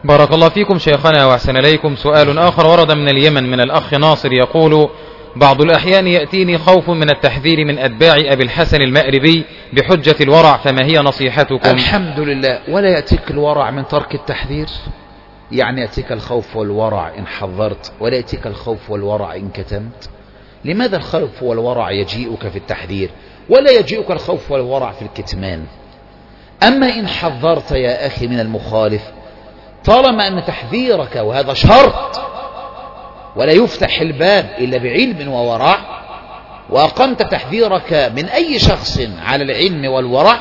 بارك الله فيكم شيخنا وأحسن إليكم. سؤال آخر ورد من اليمن من الأخ ناصر يقول: بعض الأحيان يأتيني خوف من التحذير من أتباع أبي الحسن المأربي بحجة الورع، فما هي نصيحتكم؟ الحمد لله. ولا يأتيك الورع من ترك التحذير، يعني يأتيك الخوف والورع إن حذرت، ولا يأتيك الخوف والورع إن كتمت. لماذا الخوف والورع يجيئك في التحذير ولا يجيئك الخوف والورع في الكتمان؟ أما إن حذرت يا أخي من المخالف، طالما أن تحذيرك وهذا شرط ولا يفتح الباب إلا بعلم وورع، وأقمت تحذيرك من أي شخص على العلم والورع،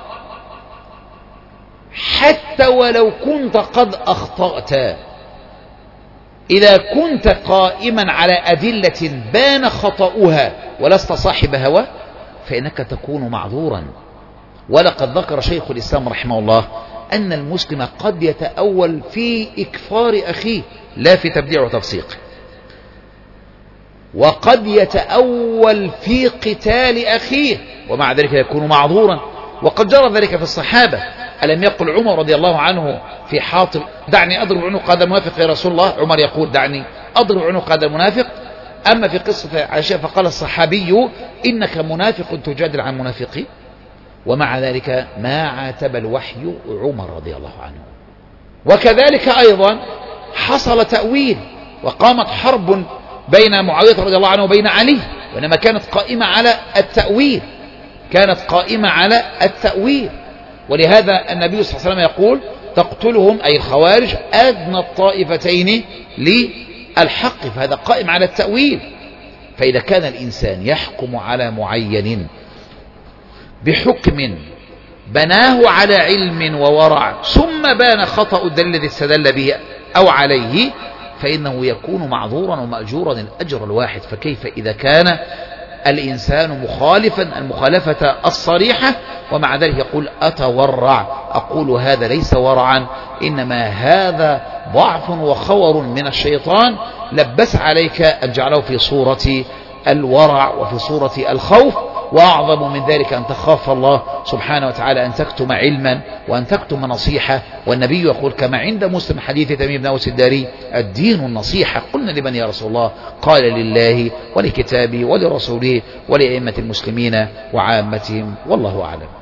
حتى ولو كنت قد أخطأت، إذا كنت قائما على أدلة بان خطأها ولست صاحب هوى، فإنك تكون معذورا. ولقد ذكر شيخ الإسلام رحمه الله أن المسلم قد يتأول في إكفار أخيه لا في تبديع وتفسيق، وقد يتأول في قتال أخيه ومع ذلك يكون معذورا. وقد جرى ذلك في الصحابة. ألم يقل عمر رضي الله عنه في حاطب: دعني أضرب عنق هذا المنافق يا رسول الله؟ عمر يقول: دعني أضرب عنق هذا المنافق. أما في قصة عائشة فقال الصحابي: إنك منافق تجادل عن منافقين. ومع ذلك ما عاتب الوحي عمر رضي الله عنه. وكذلك أيضا حصل تأويل، وقامت حرب بين معاوية رضي الله عنه وبين علي، وإنما كانت قائمة على التأويل، كانت قائمة على التأويل. ولهذا النبي صلى الله عليه وسلم يقول: تقتلهم أي الخوارج أدنى الطائفتين للحق، فهذا قائم على التأويل. فإذا كان الإنسان يحكم على معين بحكم بناه على علم وورع ثم بان خطأ الدليل الذي استدل به أو عليه، فإنه يكون معذورا ومأجورا الأجر الواحد. فكيف إذا كان الإنسان مخالفا المخالفة الصريحة ومع ذلك يقول: أتورع؟ أقول هذا ليس ورعا، إنما هذا ضعف وخور من الشيطان لبس عليك أن جعله في صورة الورع وفي صورة الخوف. وأعظم من ذلك أن تخاف الله سبحانه وتعالى، أن تكتم علما وأن تكتم نصيحة. والنبي يقول كما عند مسلم حديث تميم بن أوس الداري: الدين النصيحة. قلنا: لمن يا رسول الله؟ قال: لله ولكتابه ولرسوله ولأئمة المسلمين وعامتهم، والله أعلم.